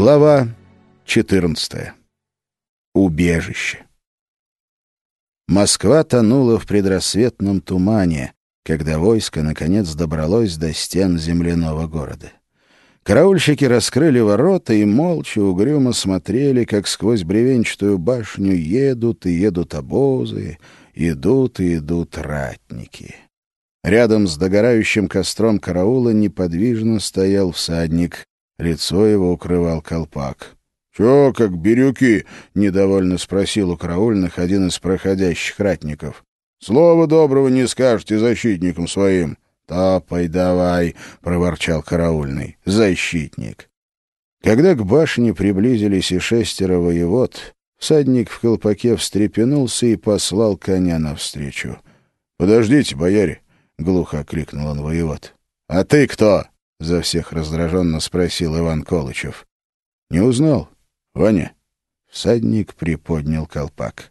Глава 14. Убежище. Москва тонула в предрассветном тумане, когда войско наконец добралось до стен земляного города. Караульщики раскрыли ворота и молча угрюмо смотрели, как сквозь бревенчатую башню едут и едут обозы, идут и идут ратники. Рядом с догорающим костром караула неподвижно стоял всадник. Лицо его укрывал колпак. — Чё, как бирюки? — недовольно спросил у караульных один из проходящих ратников. — Слова доброго не скажете защитникам своим. — Топай давай, — проворчал караульный. — Защитник. Когда к башне приблизились и 6 воевод, всадник в колпаке встрепенулся и послал коня навстречу. — Подождите, бояре! — глухо окликнул он воевод. — А ты кто? — за всех раздраженно спросил Иван Колычев. — Не узнал? — Ваня. Всадник приподнял колпак.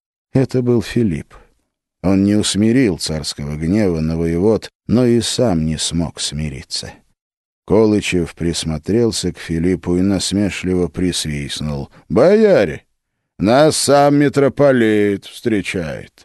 Это был Филипп. Он не усмирил царского гнева на воевод, но и сам не смог смириться. Колычев присмотрелся к Филиппу и насмешливо присвистнул. — Бояре, нас сам митрополит встречает.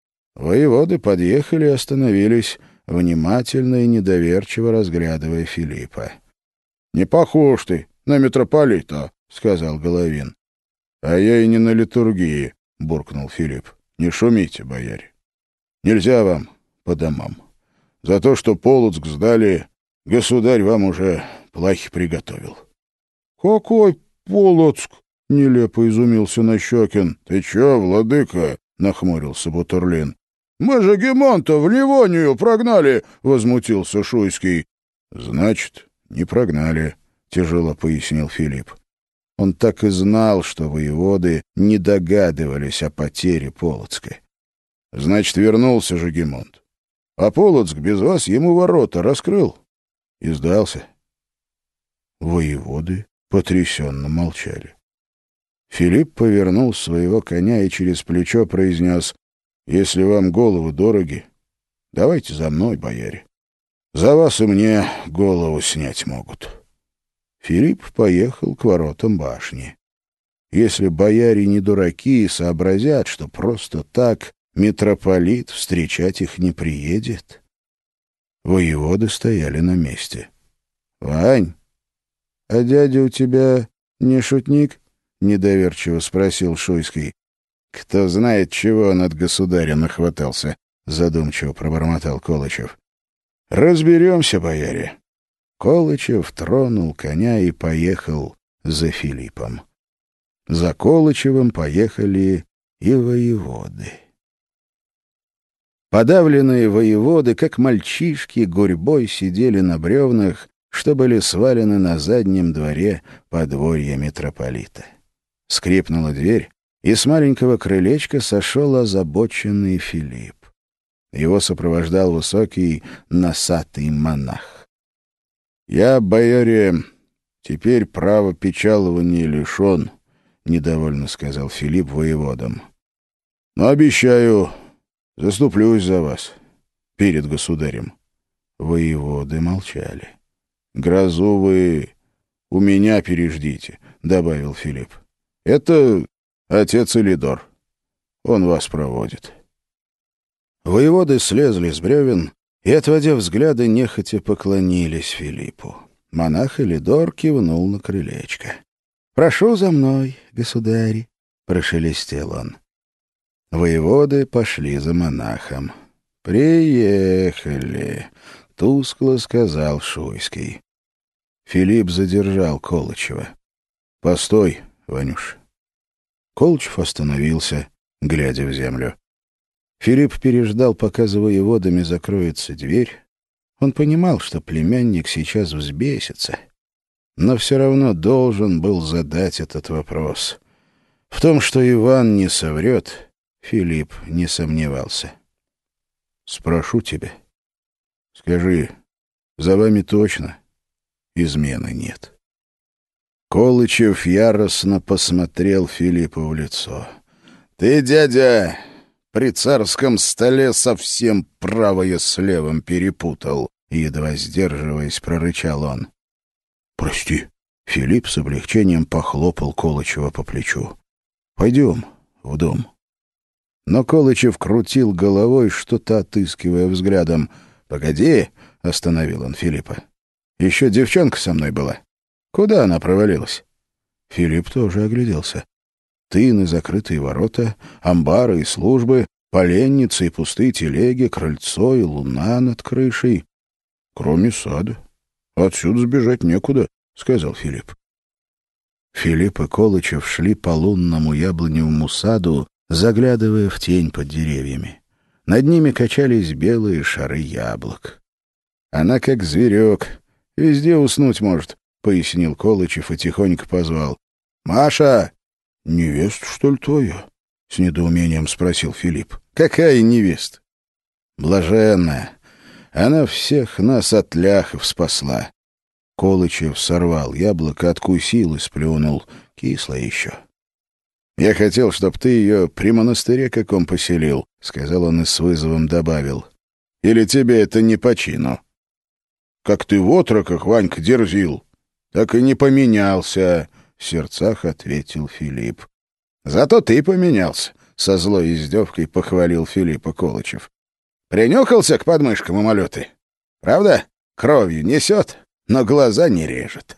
Воеводы подъехали и остановились, внимательно и недоверчиво разглядывая Филиппа. — Не похож ты на митрополита, — сказал Головин. — А я и не на литургии, — буркнул Филипп. — Не шумите, бояре. Нельзя вам по домам. За то, что Полоцк сдали, государь вам уже плахи приготовил. — Какой Полоцк? — нелепо изумился Нащекин. — Ты че, владыка? — нахмурился Бутурлин. — Мы же Гемонта в Ливонию прогнали! — возмутился Шуйский. — Значит, не прогнали, — тяжело пояснил Филипп. Он так и знал, что воеводы не догадывались о потере Полоцка. — Значит, вернулся же Гемонт. А Полоцк без вас ему ворота раскрыл и сдался. Воеводы потрясенно молчали. Филипп повернул своего коня и через плечо произнес: «Если вам головы дороги, давайте за мной, бояре. За вас и мне голову снять могут». Филипп поехал к воротам башни. Если бояре не дураки и сообразят, что просто так митрополит встречать их не приедет. Воеводы стояли на месте. — Вань, а дядя у тебя не шутник? — недоверчиво спросил Шуйский. — Кто знает, чего он от государя нахватался, — задумчиво пробормотал Колычев. — Разберемся, бояре. Колычев тронул коня и поехал за Филиппом. За Колычевым поехали и воеводы. Подавленные воеводы, как мальчишки, гурьбой сидели на бревнах, что были свалены на заднем дворе подворья митрополита. Скрипнула дверь, и с маленького крылечка сошел озабоченный Филипп. Его сопровождал высокий носатый монах. — Я, бояре, теперь права печалования лишен, — недовольно сказал Филипп воеводам. — Но обещаю, заступлюсь за вас перед государем. Воеводы молчали. — Грозу вы у меня переждите, — добавил Филипп. — Это отец Илидор. Он вас проводит. Воеводы слезли с бревен и, отводя взгляды, нехотя поклонились Филиппу. Монах Илидор кивнул на крылечко. — Прошу за мной, государь, — прошелестел он. Воеводы пошли за монахом. «Приехали», — тускло сказал Шуйский. Филипп задержал Колычева. «Постой, Ванюш». Колычев остановился, глядя в землю. Филипп переждал, пока за воеводами закроется дверь. Он понимал, что племянник сейчас взбесится, но все равно должен был задать этот вопрос. В том, что Иван не соврет, Филипп не сомневался. «Спрошу тебя. Скажи, за вами точно измены нет?» Колычев яростно посмотрел Филиппу в лицо. «Ты, дядя, при царском столе совсем правое с левым перепутал», — едва сдерживаясь, прорычал он. «Прости», Филипп с облегчением похлопал Колычева по плечу. «Пойдем в дом». Но Колычев крутил головой, что-то отыскивая взглядом. «Погоди», — остановил он Филиппа. «Еще девчонка со мной была. Куда она провалилась?» Филипп тоже огляделся. Тыны, закрытые ворота, амбары и службы, поленницы и пустые телеги, крыльцо и луна над крышей. «Кроме сада. Отсюда сбежать некуда», — сказал Филипп. Филипп и Колычев шли по лунному яблоневому саду, заглядывая в тень под деревьями. Над ними качались белые шары яблок. «Она как зверек, везде уснуть может», — пояснил Колычев и тихонько позвал. «Маша!» «Невеста, что ли, твоя?» — с недоумением спросил Филипп. «Какая невеста?» «Блаженная. Она всех нас от ляхов спасла». Колычев сорвал яблоко, откусил и сплюнул. Кисло еще. «Я хотел, чтоб ты ее при монастыре каком поселил», — сказал он и с вызовом добавил. «Или тебе это не по чину?» «Как ты в отроках, Ванька, дерзил, так и не поменялся», — в сердцах ответил Филипп. «Зато ты поменялся», — со злой издевкой похвалил Филиппа Колычев. «Принюхался к подмышкам умолёты. Правда, кровью несет, но глаза не режет».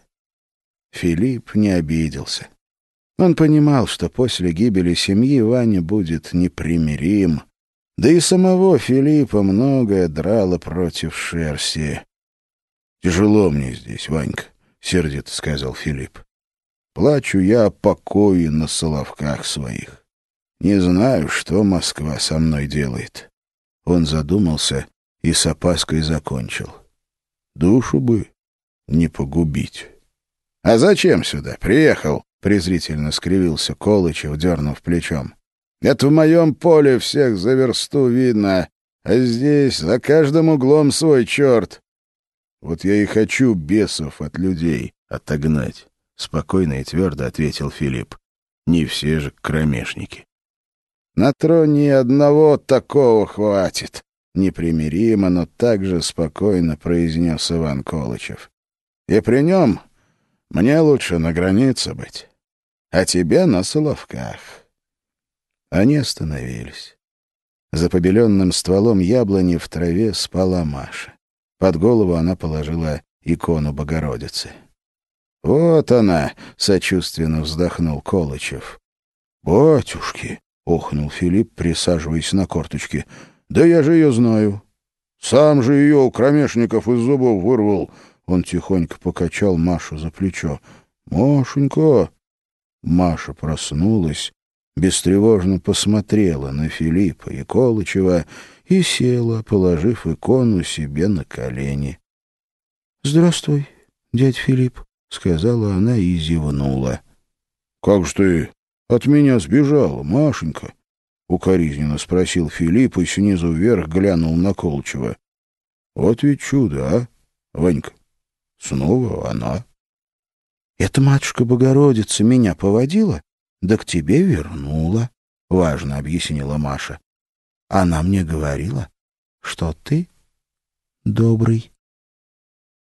Филипп не обиделся. Он понимал, что после гибели семьи Ваня будет непримирим. Да и самого Филиппа многое драло против шерсти. «Тяжело мне здесь, Ванька», — сердито сказал Филипп. «Плачу я о покое на соловках своих. Не знаю, что Москва со мной делает». Он задумался и с опаской закончил. «Душу бы не погубить». «А зачем сюда приехал?» — презрительно скривился Колычев, дернув плечом. «Это в моем поле всех за версту видно, а здесь за каждым углом свой черт». «Вот я и хочу бесов от людей отогнать», — спокойно и твердо ответил Филипп. «Не все же кромешники». «На троне одного такого хватит», — непримиримо, но также спокойно произнес Иван Колычев. «И при нем мне лучше на границе быть, а тебе на Соловках». Они остановились. За побеленным стволом яблони в траве спала Маша. Под голову она положила икону Богородицы. «Вот она!» — сочувственно вздохнул Колычев. «Батюшки!» — охнул Филипп, присаживаясь на корточки. «Да я же ее знаю. Сам же ее у кромешников из зубов вырвал». Он тихонько покачал Машу за плечо. «Машенька!» Маша проснулась, бестревожно посмотрела на Филиппа и Колычева и села, положив икону себе на колени. «Здравствуй, дядь Филипп», — сказала она и зевнула. «Как же ты от меня сбежала, Машенька?» — укоризненно спросил Филипп и снизу вверх глянул на Колычева. «Вот ведь чудо, а, Ванька? Снова она». «Это матушка Богородица меня поводила, да к тебе вернула», — важно объяснила Маша. «Она мне говорила, что ты добрый».